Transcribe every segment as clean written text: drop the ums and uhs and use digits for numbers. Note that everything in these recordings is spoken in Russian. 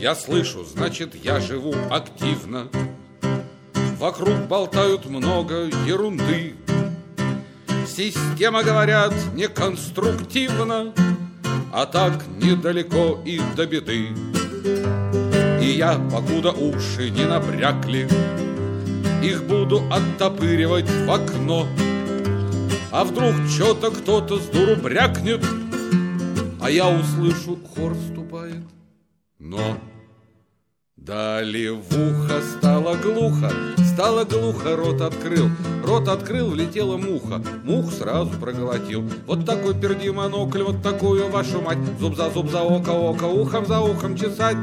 я слышу, значит, я живу активно. Вокруг болтают много ерунды. Система, говорят, неконструктивна, а так недалеко и до беды. И я, покуда уши не набрякли, их буду оттопыривать в окно. А вдруг что-то кто-то с дуру брякнет, а я услышу, хор вступает. Но дали в ухо стало глухо, рот открыл, влетела муха, мух сразу проглотил. Вот такой перди монокль, вот такую вашу мать, зуб за око, ухом за ухом чесать.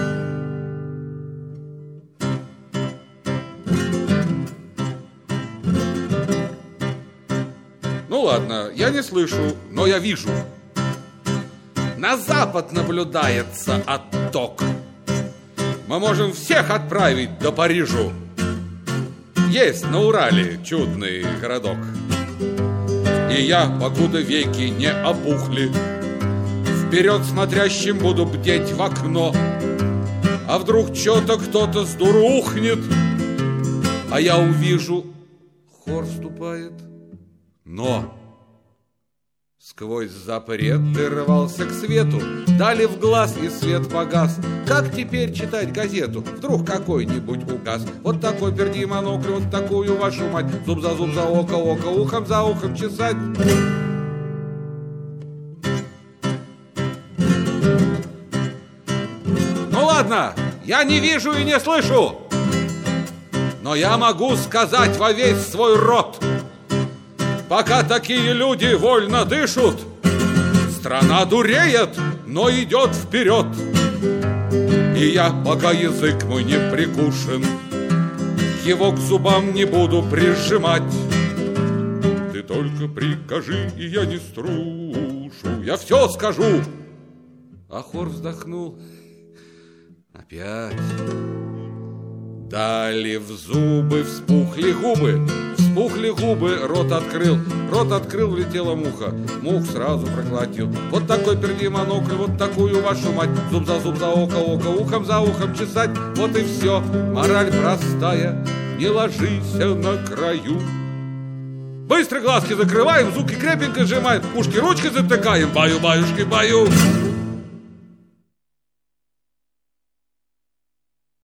Ну ладно, я не слышу, но я вижу. На запад наблюдается отток. Мы можем всех отправить до Парижу. Есть на Урале чудный городок. И я, покуда веки не опухли, вперед смотрящим буду бдеть в окно. А вдруг что-то кто-то с дуру ухнет, а я увижу, хор вступает. Но сквозь запреты рвался к свету, дали в глаз, и свет погас. Как теперь читать газету? Вдруг какой-нибудь указ? Вот такой перди монокль, вот такую вашу мать, зуб за око, ухом за ухом чесать. Ну ладно, я не вижу и не слышу, но я могу сказать во весь свой рот: пока такие люди вольно дышат, страна дуреет, но идет вперед. И я, пока язык мой не прикушен, его к зубам не буду прижимать. Ты только прикажи, и я не струшу, я все скажу. А хор вздохнул. Опять. Дали в зубы, вспухли губы, рот открыл, влетела муха, мух сразу проглотил. Вот такой перди монокль, вот такую вашу мать, зуб за око, ухом за ухом чесать. Вот и все, мораль простая, не ложись на краю. Быстро глазки закрываем, зубки крепенько сжимаем, ушки ручкой затыкаем, баю-баюшки, баю.